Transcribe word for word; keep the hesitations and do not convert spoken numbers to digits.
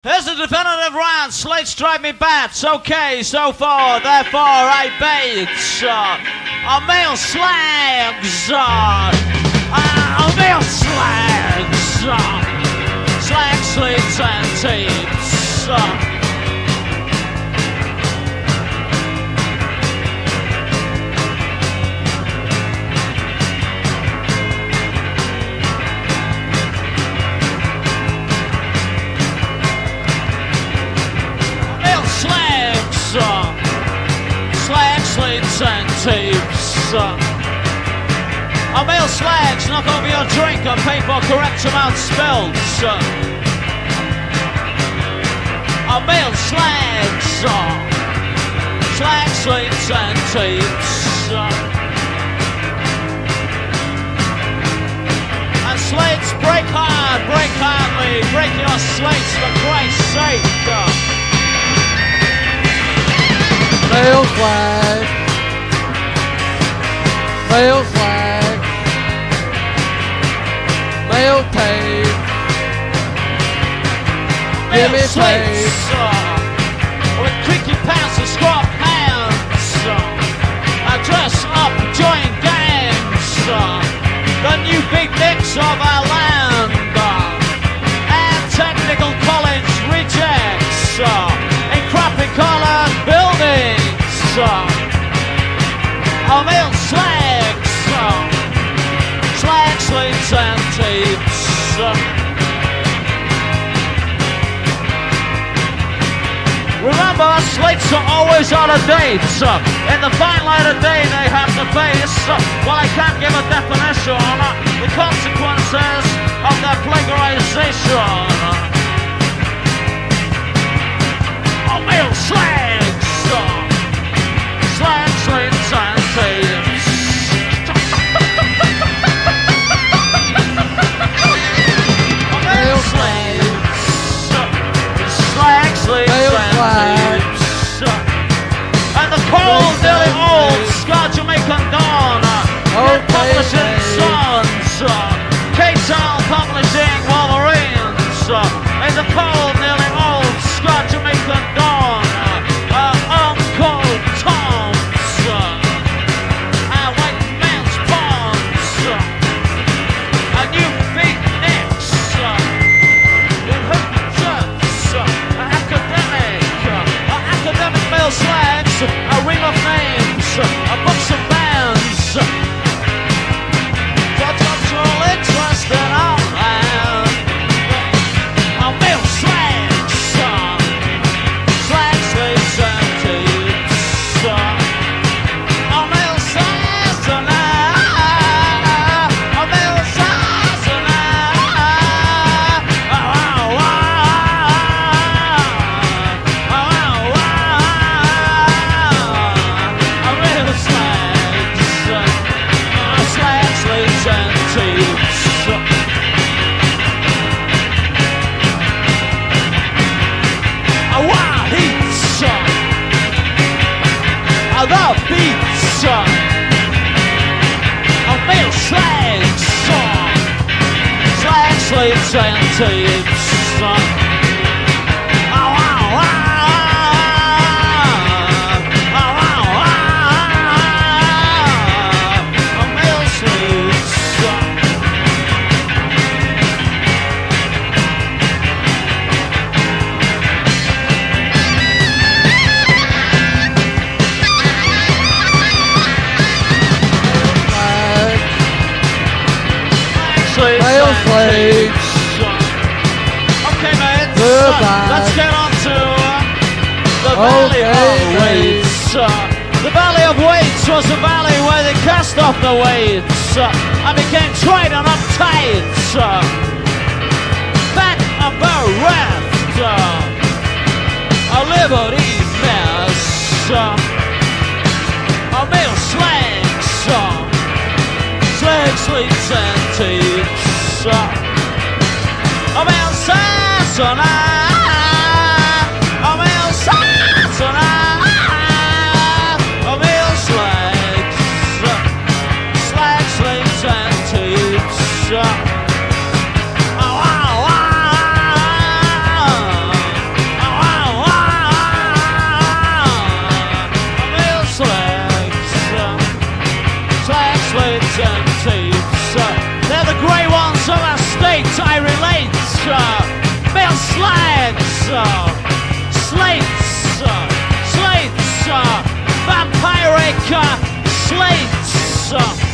Here's the definitive round. Slates drive me bats. Okay, so far, therefore I bait. Uh, a male slags. Uh, uh, a male slags. Uh, slag slates and tapes. Uh, and tapes. Uh, a male slags, knock over your drink and pay for correct amount spilled. Uh, a male slags, uh, slag slates and tapes. Uh, and slates, break hard, break hardly, break your slates for Christ's sake. Uh, male flag. Male flag, male tape, give me tape. Uh, with creaky pants and scrub hands, uh, I dress up, join gangs, uh, the new big mix of our land, uh, and technical college rejects, uh, in crappy colored buildings, uh, a male slag. Slag slates and tapes. Uh, remember, slates are always out of date. Uh, in the fine light of day they have to face. Uh, while I can't give a definition on uh, the consequences of their plagiarization. Uh, oh, male slags. Uh, slag slates and tapes. And the cold, nearly old Scar Jamaican Dawn, okay, Publishing Sons, K-Town Publishing Wolverines, and the cold, nearly old Scar Jamaican Dawn, uh, Uncle Tom's, and White Man's Ponds, a new big Nicks, with hoop shirts, academic, academic male slags, a ring of names, a books of bands, cultural interest in our land, a male slags, slag slates and tapes, a male slags and a male slags and the beats, uh, a male slags, uh, slag slates and tapes. Uh, oh, oh, oh, oh, oh, oh, a male slags. Uh, male slaves. Okay, mates. Goodbye. Let's get on to uh, the Okay, Valley of Weights. Uh, the Valley of Weights was a valley where they cast off the weights uh, and became tight and uptight. Uh, back and bereft. Uh, a liberty mess. Uh, a male slang song. Slag slates and tapes. Uh, a male sassana. A male sassana. A male slags. Slag slates and tapes. Uh, oh, oh, oh. uh, slates, uh, slates, uh, vampiric uh, slates. Uh,